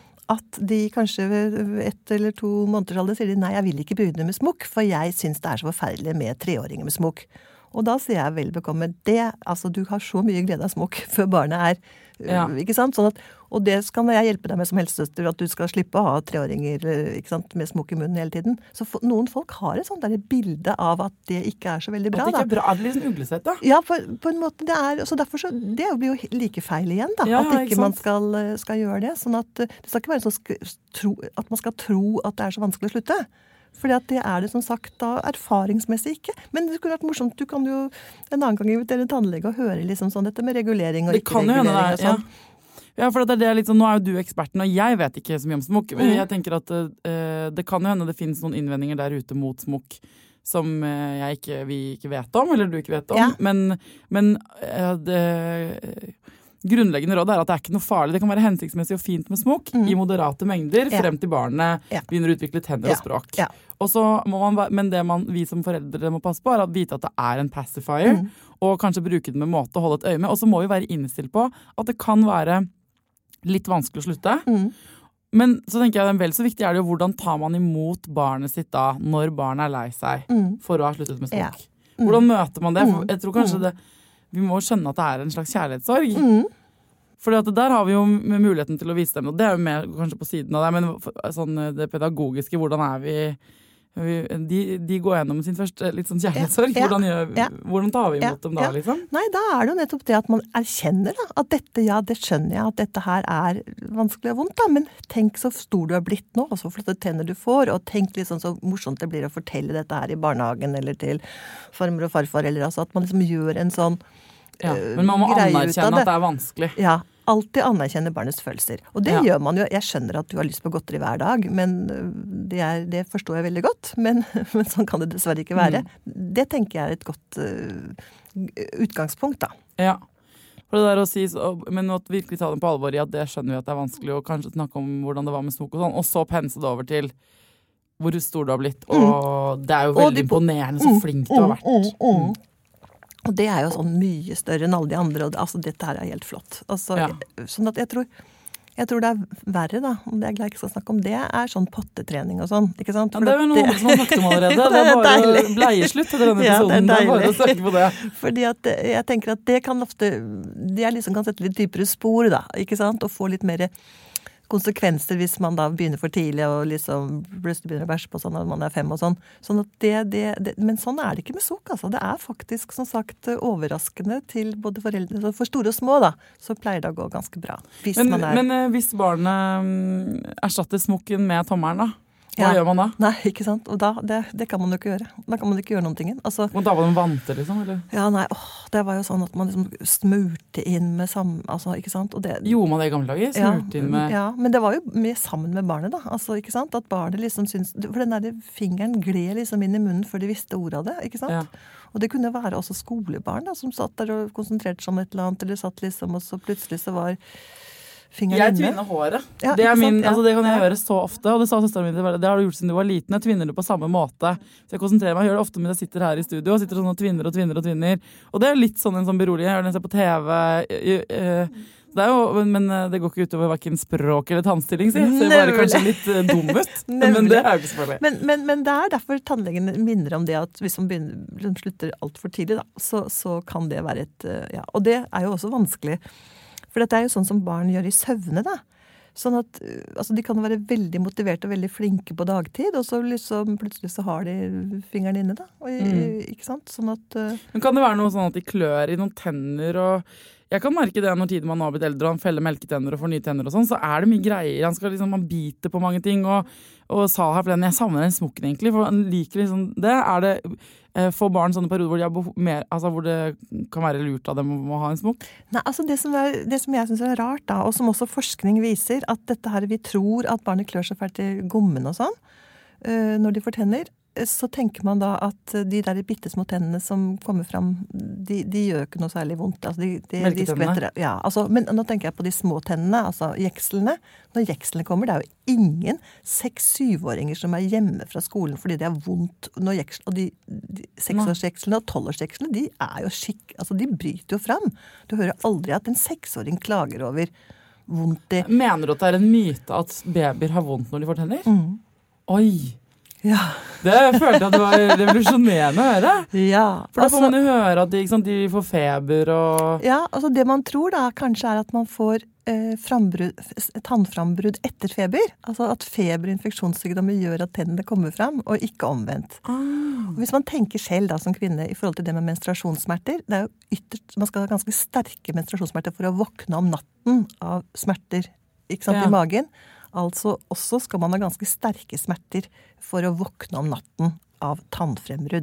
at de kanskje ett eller to måneder alder sier de, nei, jeg vil ikke begynne med smokk, for jeg synes det er så forferdelig med treåringer med smokk. Og da sier jeg vel bekomme det, altså du har så mye glede av smokk før barnet er, ja. ikke sant? Sånn at, og det skal jeg hjelpe deg med som helsesøster, at du skal slippe å ha treåringer ikke sant, med smokk i munnen hele tiden. Så for, noen folk har et sånt der bilde av at det ikke er så veldig bra. At det ikke er bra, er det liksom uglesett da? Ja, på, på en måte det er, så derfor så, det blir jo like feil igjen da, ja, at ikke, ikke man skal, skal gjøre det. Sånn at det skal ikke være sånn tro, at man skal tro at det er så vanskelig å slutte. Fordi at det er det som sagt da erfaringsmessig ikke. Men det skulle vært morsomt, du kan jo en annen gang invitere en tannlege og høre liksom sånn dette med regulering og ikke regulering og sånn. Ja. Ja, for det er det litt sånn, nå er jo du eksperten, og jeg vet ikke så mye om smokk, men jeg tenker at uh, det kan jo hende det finnes noen innvendinger der ute mot smokk som uh, jeg ikke, vi ikke vet om, eller du ikke vet om, ja. men, men uh, det, grunnleggende råd er at det er ikke noe farlig. Det kan være hensiktsmessig og fint med smokk mm. i moderate mengder ja. frem til barnet ja. begynner å utvikle tenner ja. og språk. Ja. Og så må man, men det man, vi som foreldre må passe på er å vite at det er en pacifier, mm. og kanskje bruke den med måte å holde et øye med. Og så må vi være innstilt på at det kan være litt vanskelig å slutte. Mm. Men så tenker jeg vel så viktig er det jo hvordan tar man imot barnet sitt da, når barnet er lei seg mm. for å ha sluttet med smokk. Ja. Mm. Hvordan møter man det? For jeg tror kanskje det, vi må skjønne at det er en slags kjærlighetssorg. Mm. For der har vi jo muligheten til å vise dem, og det er jo mer kanskje på siden av det, men sånn, det pedagogiske, hvordan er vi, vi de, de går gjennom sin første litt sånn kjærlighetssorg. Ja, ja, hvordan, gjør, ja. hvordan tar vi imot ja, dem da, ja. liksom? Nei, da er det jo nettopp det at man erkjenner da, at dette, ja, det skjønner jeg, at dette her er vanskelig og vondt da, men tenk så stor du har blitt nå, og så flotte tenner du får, og tenk litt sånn så morsomt det blir å fortelle dette her i barnehagen, eller til farmor og farfar, eller altså at man liksom gjør en sånn ja, men man må anerkjenne at det er vanskelig. Ja, alltid anerkjenne barnets følelser. Og det ja. gjør man jo. Jeg skjønner at du har lyst på godteri hver dag, men det, er, det forstår jeg veldig godt. Men, men sånn kan det dessverre ikke være. Mm. Det tenker jeg er et godt uh, utgangspunkt, da. Ja. For det der å si, men å virkelig ta dem på alvor i at det skjønner vi at det er vanskelig, og kanskje snakke om hvordan det var med smokk og sånn, og så pense det over til hvor stor du har blitt. Og mm. det er jo veldig de, imponerende så flink du har vært. Mm, mm, mm. Og det er jo sånn mye større enn alle de andre, og det, altså dette her er helt flott. Altså, ja. Sånn at jeg tror, jeg tror det er verre da, om det er glad jeg ikke skal snakke om det, er sånn pottetrening og sånn, ikke sant? Ja, det er jo noe som har snakket om allerede, det er bare bleieslutt til denne episoden, ja, det er, det er bare å søke på det. Fordi at jeg tenker at det kan ofte, det er liksom kan sette litt dypere spor da, ikke sant? Og få litt mer konsekvenser hvis man da begynner for tidlig og liksom plutselig begynner å bæsje på sånn når man er fem og sånn. Sånn at det, det, det, men sånn er det ikke med sokk, altså. Det er faktisk, som sagt, overraskende til både foreldre, for store og små da, så pleier det å gå ganske bra. Hvis men, man er... men hvis barnet erstatter smokken med tommelen da? Hva ja. gjør man da? Nei, ikke sant? Og da, det, det kan man jo ikke gjøre. Da kan man ikke gjøre noen ting. Altså, og da var den vante, liksom? Eller? Ja, nei, åh, det var jo sånn at man liksom smurte inn med sammen, altså, ikke sant? Og det, gjorde man det i gamle dager? Smurte ja, inn med... Ja, men det var jo med sammen med barnet da, altså, ikke sant? At barnet liksom syns, for den der fingeren gled liksom inn i munnen før de visste ordet av det, ikke sant? Ja. Og det kunne være også skolebarn da, som satt der og konsentrerte seg om et eller annet, eller satt liksom, og så plutselig så var... Jeg tvinner håret. Ja, det, er min, ja. altså det kan jeg gjøre så ofte, og det sa søsteren min, det har du gjort siden du var liten. Jeg tvinner det på samme måte. Så jeg konsentrerer meg, jeg gjør det ofte mens jeg sitter her i studio, og sitter sånn og tvinner og tvinner og tvinner. Og det er litt sånn en sånn beroligende. Jeg gjør det når jeg ser på T V. Det er jo, men det går ikke utover hverken språk eller tannstilling, så jeg ser bare kanskje litt dum ut. Men det er jo ikke selvfølgelig. Men, men, men det er derfor tannlegen minner om det at hvis man begynner, liksom slutter alt for tidlig, da, så, så kan det være et, ja, og det er jo også vanskelig. For dette er jo sånn som barn gjør i søvne da. Sånn at altså, de kan være veldig motiverte og veldig flinke på dagtid, og så liksom, plutselig så har de fingeren inne da. Og, mm. Ikke sant? Sånn at... Uh... Men kan det være noe sånn at de klør i noen tenner og... Jeg kan merke det når tiden man har blitt eldre og han feller melketenner og får nye tenner og sånn, så er det mye greier. Han skal liksom, han biter på mange ting, og, og sa her for den, jeg savner den smokken egentlig, for han liker liksom, det er det, eh, for barn sånne perioder hvor, de har mer, altså, hvor det kan være lurt av dem å ha en smokk? Nei, altså det som, er, det som jeg synes er rart da, og som også forskning viser, at dette her, vi tror at barnet klør seg fælt i gommen og sånn, uh, når de får tenner, så tenker man da at de der bittesmå tennene som kommer fram, de, de gjør ikke noe særlig vondt. Altså de, de, de skvetter, ja, altså, men nå tenker jeg på de små tennene, altså jekslene. Når jekslene kommer, det er jo ingen seks-syvåringer som er hjemme fra skolen fordi det er vondt. Når jeksel, og de, de seksårsjekslene og tolvårsjekslene, de er jo skikk, altså de bryter jo fram. Du hører aldri at en seksåring klager over vondt i... Mener du at det er en myte at babyer har vondt når de får tenner? Mm. Oi! Ja. Det følte jeg at det var revolusjonerende å høre. Ja. For da får man jo høre at de, ikke sant, de får feber og... Ja, altså det man tror da kanskje er at man får eh, frambrudd, tannframbrudd etter feber. Altså at feber og infeksjonssykdommer gjør at tennene kommer fram, og ikke omvendt. Ah. Og hvis man tenker selv da som kvinne i forhold til det med menstruasjonssmerter, det er jo ytterst, man skal ha ganske sterke menstruasjonssmerter for å våkne om natten av smerter, ikke sant, ja. I magen. Altså også skal man ha ganske sterke smerter for å våkne om natten av tannfrembrudd.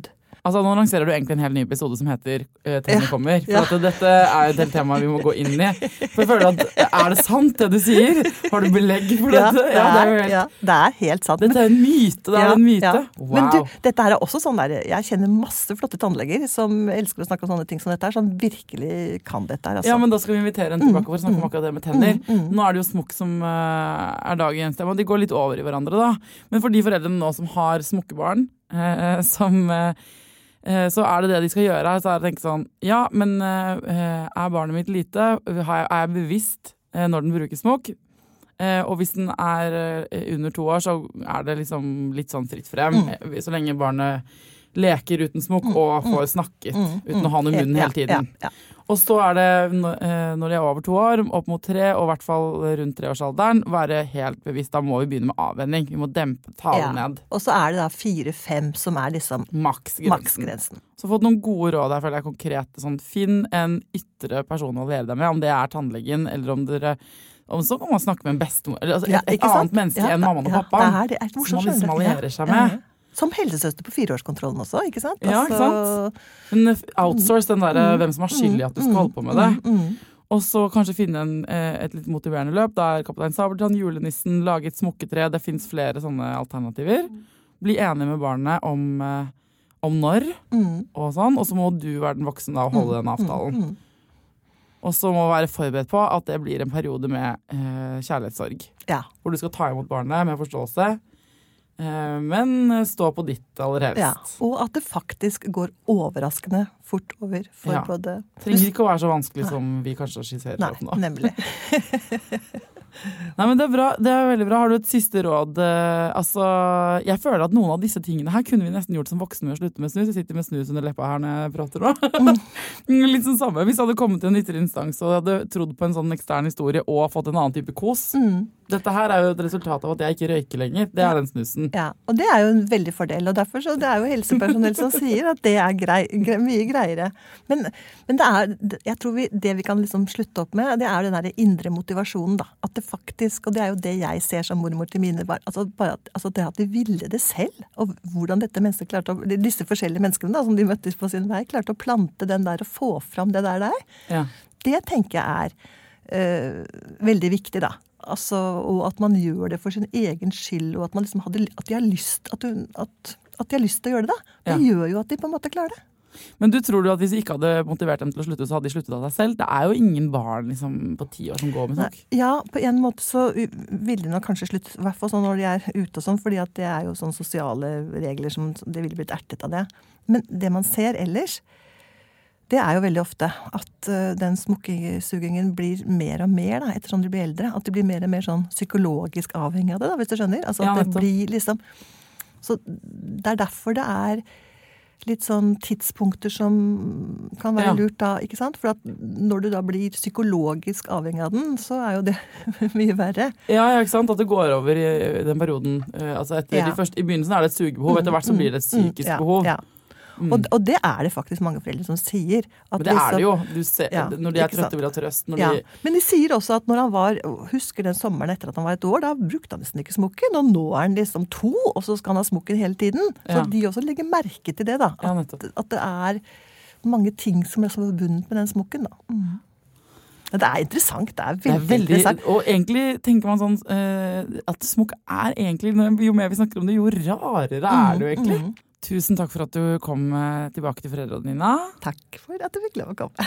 Altså, nå lanserer du egentlig en helt ny episode som heter uh, Tennene kommer. For ja. at dette er et helt tema vi må gå inn i. For jeg føler at, er det sant det du sier? Har du belegg for ja, dette? Det er, ja, det er, helt, ja, det er helt sant. Dette er en myte, det er ja, en myte. Ja. Wow. Men du, dette er også sånn der, jeg kjenner masse flotte tannleger som elsker å snakke om sånne ting som dette her, som virkelig kan dette her. Altså. Ja, men da skal vi invitere en tilbake for å snakke om akkurat det med tenner. Mm, mm. Nå er det jo smokk som uh, er dagens tema, de går litt over i hverandre da. Men for de foreldrene nå som har smokkebarn, uh, som... Uh, så er det det de skal gjøre, så er det å tenke sånn, ja, men uh, er barnet mitt lite, er jeg bevisst uh, når den bruker smokk, uh, og hvis den er uh, under to år, så er det liksom litt sånn fritt frem, mm. så lenge barnet leker uten smokk og får snakket mm. uten å ha noe i munnen hele tiden. Ja, ja, ja. Og så er det, når de er over to år, opp mot tre, og i hvert fall rundt treårsalderen, være helt bevisst. Da må vi begynne med avvenning. Vi må dempe, ta det ja. ned. Og så er det da fire-fem som er liksom maksgrensen. maksgrensen. Så fått noen gode råd her, føler jeg konkret. Sånn, finn en ytre person å leve deg med, om det er tannlegen, eller om dere... Og så kan man snakke med en bestemor, eller altså, et, et ja, annet menneske ja, enn mamma og pappa, ja, det er det. Som man liksom allierer seg med. Ja. Som helsesøster på fireårskontrollen også, ikke sant? Ja, ikke sant? Men outsource den der, mm, hvem som har skyld i at du skal holde på med det. Mm, mm. Og så kanskje finne en, et litt motiverende løp, der Kaptein Sabeltann, julenissen, lage et smokketre, det finnes flere sånne alternativer. Bli enig med barnet om, om når, mm. og sånn, og så må du være den voksne da og holde den avtalen. Mm, mm. Og så må du være forberedt på at det blir en periode med eh, kjærlighetssorg. Ja. Hvor du skal ta imot barnet med forståelse, men stå på ditt aller helst. Ja, og at det faktisk går overraskende fort over for ja. både... Trenger ikke å være så vanskelig Nei. Som vi kanskje skisserer opp nå. Nei, nemlig. Nei, men det er bra, det er veldig bra. Har du et siste råd? Altså, jeg føler at noen av disse tingene her kunne vi nesten gjort som voksne med å slutte med snus. Jeg sitter med snus under leppa her når jeg prater nå. Mm. Litt sånn samme. Hvis jeg hadde kommet til en ytre instans og hadde trodd på en sånn ekstern historie og fått en annen type kos. Mm. Dette her er jo et resultat av at jeg ikke røyker lenger. Det er den snusen. Ja, og det er jo en veldig fordel. Og derfor så det er jo helsepersonell som sier at det er grei, grei, mye greiere. Men, men det er, jeg tror vi, det vi kan liksom slutte opp med, det er den der indre motivasjonen da. At det faktisk, og det er jo det jeg ser som mormor til mine barn, altså, bare at, altså det at de ville det selv, og hvordan dette mennesket klarte å, disse forskjellige menneskene da, som de møttes på sin vei, klarte å plante den der og få fram det der der. Ja. Det tenker jeg er øh, veldig viktig da. Altså, og at man gjør det for sin egen skyld, og at man liksom hadde, at de har lyst, at, hun, at, at de har lyst til å gjøre det da. Det ja. Gjør jo at de på en måte klarer det. Men du tror du at hvis de ikke hadde motivert dem til å slutte, så hadde de sluttet av seg selv? Det er jo ingen barn liksom, på ti år som går med snakk. Ja, på en måte så vil de nok kanskje slutte, i hvert fall sånn når de er ute og sånn, fordi at det er jo sånne sosiale regler som det ville blitt ertet av det. Men det man ser ellers, det er jo veldig ofte at uh, den smokkesugingen blir mer og mer da, ettersom de blir eldre. At de blir mer og mer sånn psykologisk avhengig av det, da, hvis du skjønner. Altså at ja, det blir liksom... Så det er derfor det er litt sånn tidspunkter som kan være ja. Lurt da, ikke sant? For at når du da blir psykologisk avhengig av den, så er jo det mye verre. Ja, ja, ikke sant? At det går over i den perioden. Uh, altså etter ja. de første, I begynnelsen er det et sugebehov, etter hvert så blir det et psykisk mm, ja, behov. Ja. Mm. Og, og det er det faktisk mange foreldre som sier. At men det liksom, er det jo. Du ser, ja, når de er trøtte vil ha trøst. Når ja. de... Men de sier også at når han var, husker den sommeren etter at han var et år, da brukte han nesten ikke smokken, og nå er han liksom to, og så skal han ha smokken hele tiden. Så ja. De også legger merke til det da. At, ja, at det er mange ting som er så forbundet med den smokken da. Mm. Det er interessant, det er veldig, det er veldig interessant. Og egentlig tenker man sånn, uh, at smokk er egentlig, jo mer vi snakker om det, jo rarere mm, er det jo egentlig. Mm. Tusen takk for at du kom tilbake til foreldrene dine. Takk for at du fikk lov å komme.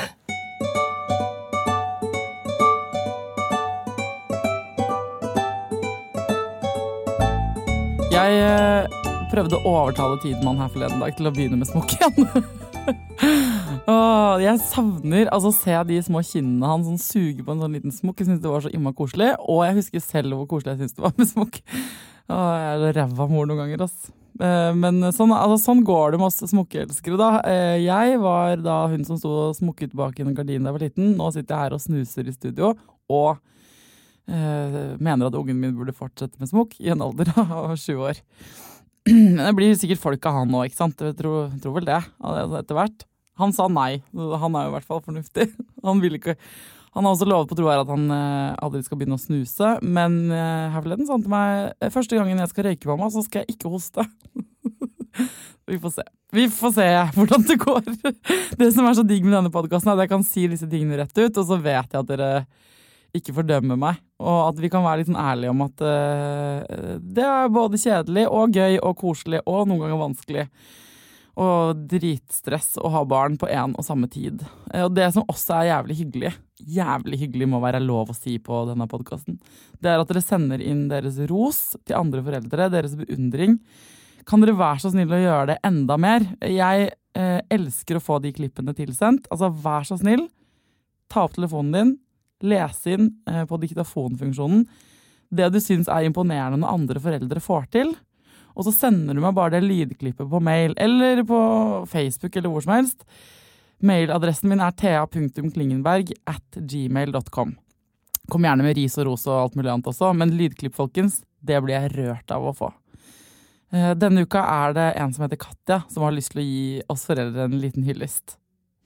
Jeg prøvde å overtale Tidemann her forleden dag til å begynne med smokk igjen. Åh, jeg savner altså å se de små kinnene han sånn suger på en sånn liten smokk. Jeg synes det var så imma koselig, og jeg husker selv hvor koselig jeg synes det var med smokk. Åh, jeg er ræva mor noen ganger, ass. Men sånn, altså, sånn går det med oss smokkeelskere da. Jeg var da hun som stod og smokket bak i en gardin da jeg var liten. Nå sitter jeg her og snuser i studio, og eh, mener at ungen min burde fortsette med smokk i en alder av sju år. Men det blir sikkert folk av han nå, ikke sant? Jeg tror, tror vel det, etter hvert. Han sa nei. Han er jo i hvert fall fornuftig. Han vil ikke... Han har også lovet på tro her at han eh, aldri skal begynne å snuse, men eh, her forleden sa han til meg, første gangen jeg skal røyke, mamma, så skal jeg ikke hoste. Vi får se. Vi får se hvordan det går. Det som er så digg med denne podcasten er at jeg kan si disse tingene rett ut, og så vet jeg at dere ikke fordømmer meg, og at vi kan være litt sånn ærlige om at uh, det er både kjedelig og gøy og koselig og noen ganger vanskelig og dritstress å ha barn på en og samme tid. Og det som også er jævlig hyggelig, jævlig hyggelig må være lov å si på denne podcasten, det er at dere sender inn deres ros til andre foreldre, deres beundring. Kan dere være så snill å gjøre det enda mer? Jeg eh, elsker å få de klippene tilsendt. Altså, vær så snill. Ta opp telefonen din. Les inn eh, på diktafonfunksjonen det du synes er imponerende når andre foreldre får til. Og så sender du meg bare det lydklippet på mail, eller på Facebook, eller hvor som helst. Mailadressen min er thea punktum klingenberg at gmail punktum com. Kom gjerne med ris og ros og alt mulig annet også, men lydklipp, folkens, det blir jeg rørt av å få. Denne uka er det en som heter Katja, som har lyst til å gi oss foreldre en liten hyllest.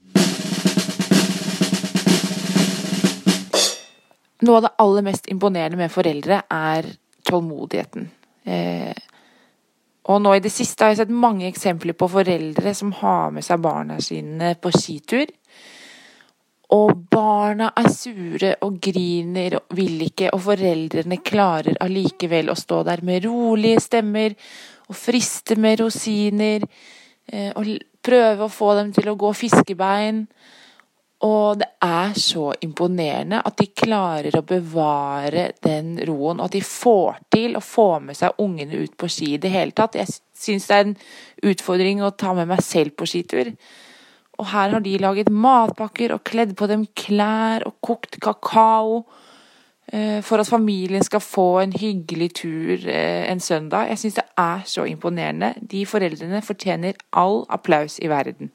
Noe av det aller mest imponerende med foreldre er tålmodigheten. Eh, og nå i det siste har jeg sett mange eksempler på foreldre som har med seg barna sine på skitur. Og barna er sure og griner og vil ikke, og foreldrene klarer allikevel å stå der med rolige stemmer og friste med rosiner eh, og prøve å få dem til å gå fiskebein. Og det er så imponerende at de klarer å bevare den roen, og at de får til å få med seg ungene ut på ski i det hele tatt. Jeg synes det er en utfordring å ta med meg selv på skitur. Og her har de laget matpakker og kledd på dem klær og kokt kakao eh, for at familien skal få en hyggelig tur eh, en søndag. Jeg synes det er så imponerende. De foreldrene fortjener all applaus i verden.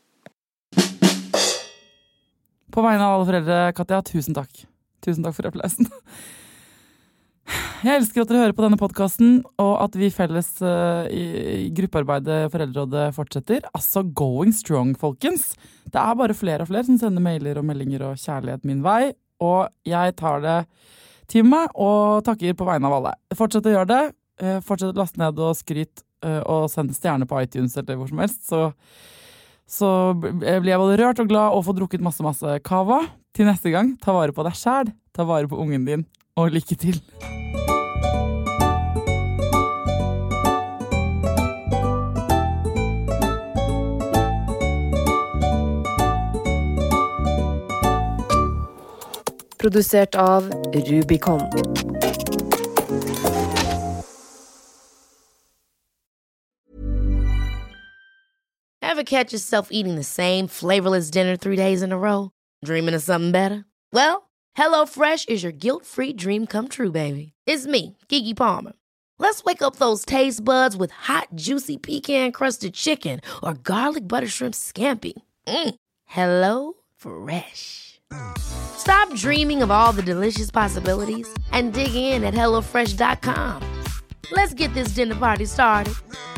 På vegne av alle foreldre, Katja, tusen takk. Tusen takk for applausen. Jeg elsker at dere hører på denne podcasten, og at vi felles uh, i, i gruppearbeidet Foreldrerådet fortsetter. Altså, going strong, folkens. Det er bare flere og flere som sender mailer og meldinger og kjærlighet min vei, og jeg tar det til meg og takker på vegne av alle. Fortsett å gjøre det. Uh, fortsett å laste ned og skryt uh, og sende stjerne på iTunes eller hvor som helst, så Så blir jeg både rørt og glad og får drukket masse, masse kava. Til neste gang, ta vare på deg selv, ta vare på ungen din, og lykke til. Produsert av Rubicon. Ever catch yourself eating the same flavorless dinner three days in a row? Dreaming of something better? Well, HelloFresh is your guilt-free dream come true, baby. It's me, Keke Palmer. Let's wake up those taste buds with hot, juicy pecan-crusted chicken or garlic butter shrimp scampi. Mm. Hello Fresh. Stop dreaming of all the delicious possibilities and dig in at hello fresh dot com. Let's get this dinner party started.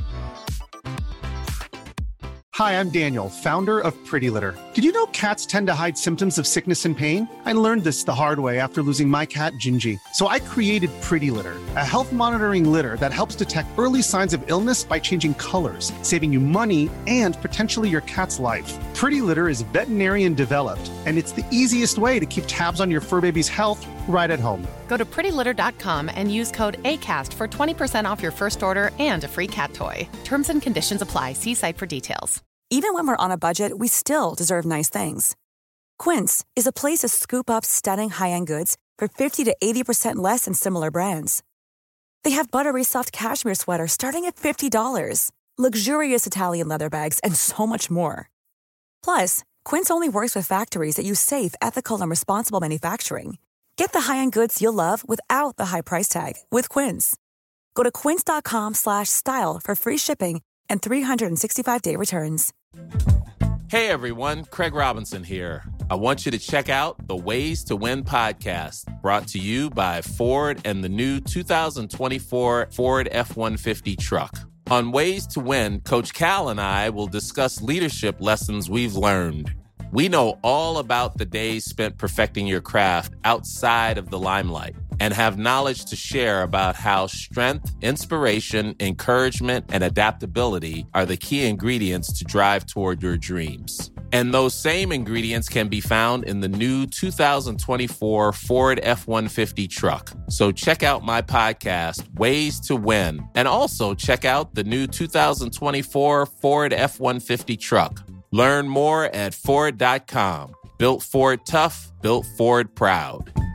Hi, I'm Daniel, founder of Pretty Litter. Did you know cats tend to hide symptoms of sickness and pain? I learned this the hard way after losing my cat, Gingy. So I created Pretty Litter, a health monitoring litter that helps detect early signs of illness by changing colors, saving you money and potentially your cat's life. Pretty Litter is veterinarian developed, and it's the easiest way to keep tabs on your fur baby's health right at home. Go to pretty litter dot com and use code ACAST for twenty percent off your first order and a free cat toy. Terms and conditions apply. See site for details. Even when we're on a budget, we still deserve nice things. Quince is a place to scoop up stunning high-end goods for fifty to eighty percent less than similar brands. They have buttery soft cashmere sweaters starting at fifty dollars, luxurious Italian leather bags, and so much more. Plus, Quince only works with factories that use safe, ethical, and responsible manufacturing. Get the high-end goods you'll love without the high price tag with Quince. Go to quince dot com slash style for free shipping and three sixty-five day returns. Hey everyone, Craig Robinson here. I want you to check out the Ways to Win podcast, brought to you by Ford and the new two thousand twenty-four Ford F one fifty truck. On Ways to Win, Coach Cal and I will discuss leadership lessons we've learned. We know all about the days spent perfecting your craft outside of the limelight. and have knowledge to share about how strength, inspiration, encouragement, and adaptability are the key ingredients to drive toward your dreams. And those same ingredients can be found in the new two thousand twenty-four Ford F one fifty truck. So check out my podcast, Ways to Win, and also check out the new two thousand twenty-four Ford F one fifty truck. Learn more at Ford dot com. Built Ford tough, built Ford proud.